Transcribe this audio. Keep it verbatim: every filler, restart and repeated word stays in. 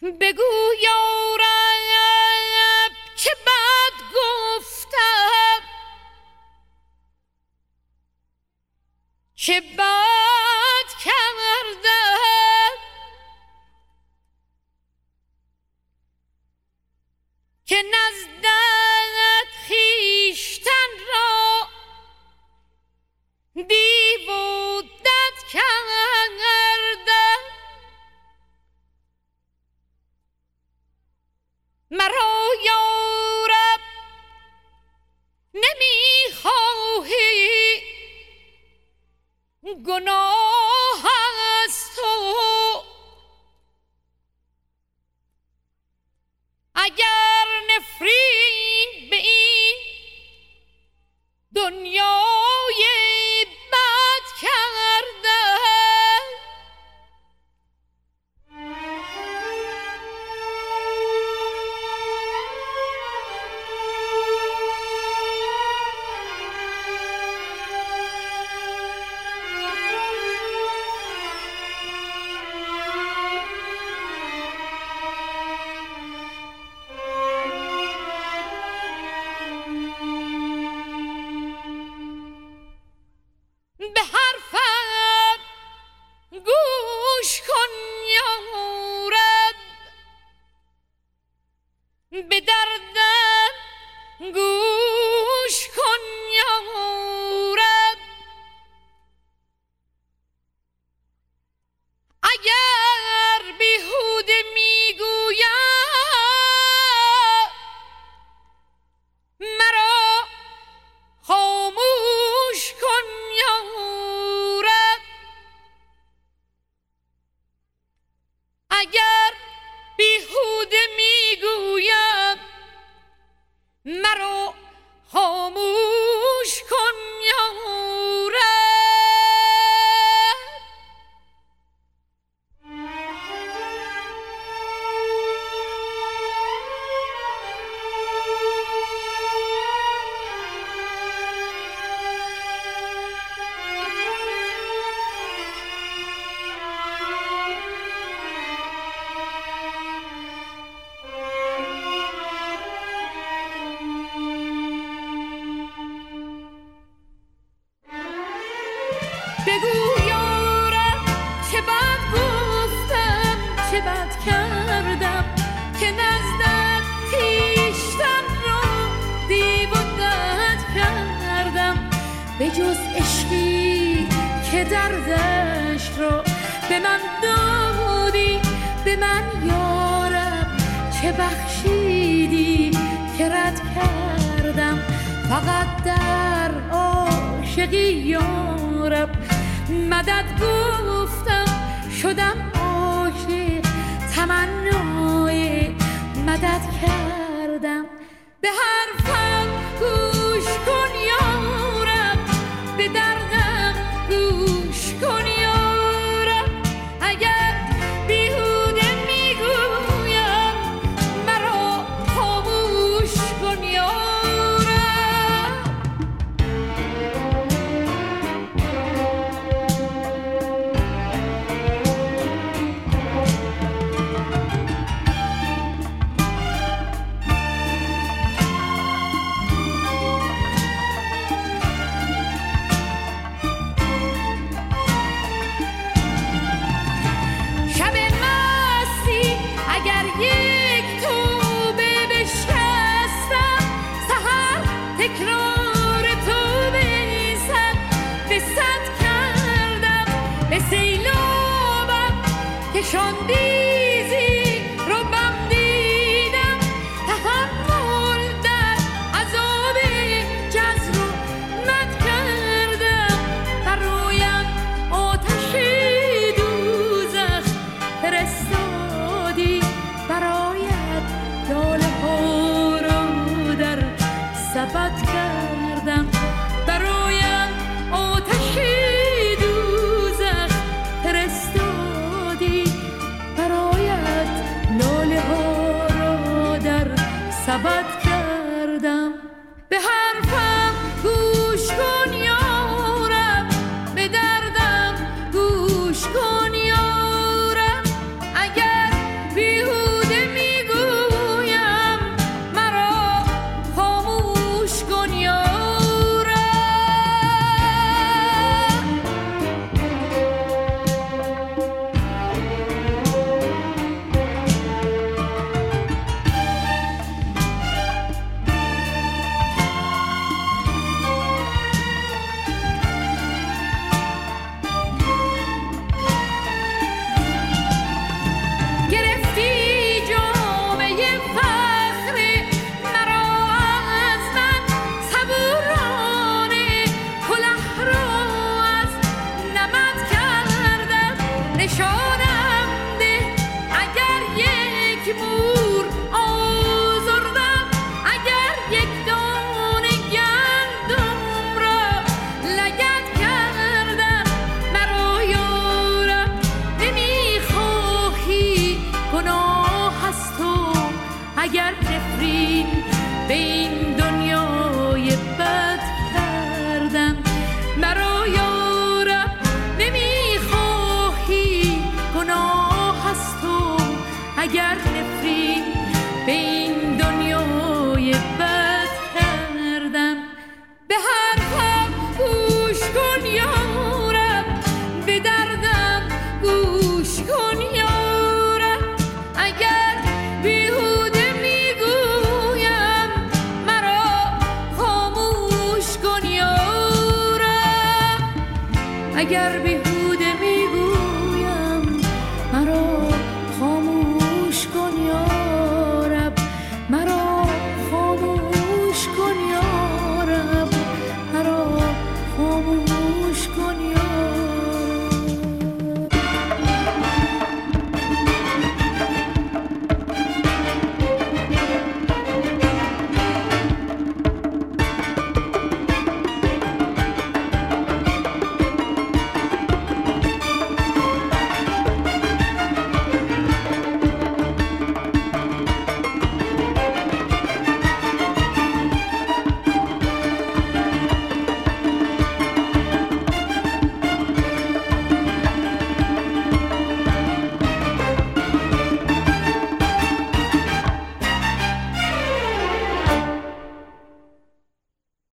بگو یارب چه بد گفتم، چه بد کردم که نزدت خویشتن را دیو و دد کردم. مرا یارب نمیخواهی گناه از تو، اگر نفرین به این دنیای بد کردم. به حرفم گوش کن یارب، به دردم گوش کن یارب. اگر بیهوده میگویم مرا خاموش کن یارب. اگر بیهوده میگویم مرا خاموش کن یارب. بگو یارب چه بد گفتم، چه بد کردم که نزدت خویشتن را دیو و دد کردم. به جز عشقی که دردش را به من دادی، به من یارب چه بخشیدی که رد کردم. فقط در عاشقی یارب مدد گفتم، شدم عاشق تمنای مدد کردم. به حرفم گوش کن یارب، به دردم گوش کن یارب. اگر بیهوده میگویم مرا خاموش کن یارب. تکرار تو بیزد به صد کردم، به سیلابم کشاندیزی رو بم دیدم. تحمل در عذاب جزر و مد کردم. برایم آتش دوزخ فرستادی، برایت لاله ها رو در سبد کردم. برایم آتش دوزخ فرستادی، برایت لاله ها را در سبد کردم. به حرفم گوش کن یارب، به دردم گوش کن یارب. اگر بیهوده اگر بیهوده